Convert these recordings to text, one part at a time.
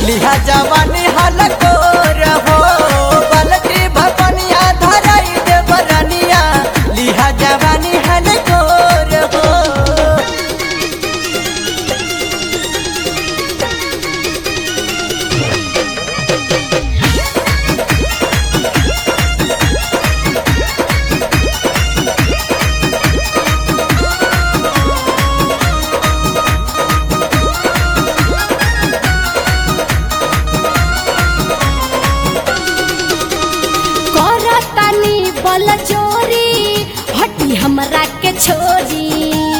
लिहा जवानी हलको रहो बलती भपनिया धराई देवरनिया लिहा जवानी हलको रहो। बल चोरी हटी हमरा के छोरी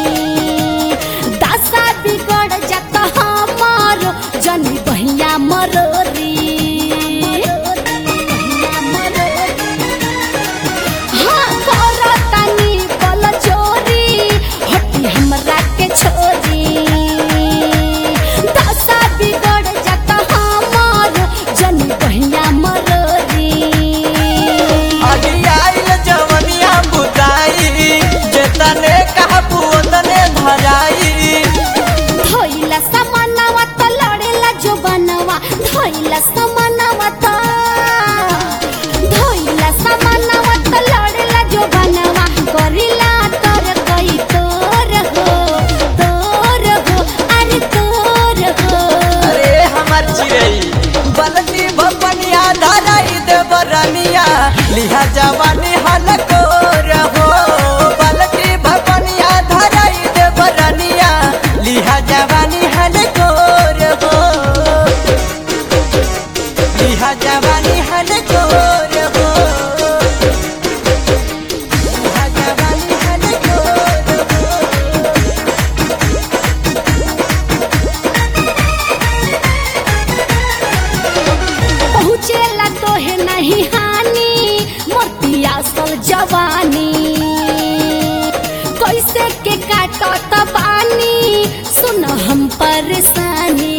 दशा बिगड़ जाता हमार जनी बहिया मरोरी। हाँ करतानी बल चोरी हटी हमरा के छोरी दशा बिगड़ जाता हमार जनी बहिया मरोरी। तने कहबू तने धराई धोइला समानवा त लड़ेला जो बनवा धोइला समानवा त लड़ेला जो बनवा करिला तोर कोई तोर हो अरे तोर हो। अरे हमार चिरई बलती भपनिया धराई देवरनिया लिहा जवानी हलको रहो बलती भपनिया धराई देवरनिया लिहा जवानी हलको रहो लिहा जवानी हलको रहो लिहा जवानी हलको रहो। पहुँचेला तो है नहीं हानि मोतिया सब जवानी कैसे के काटत बानी सुन हम परेशानी।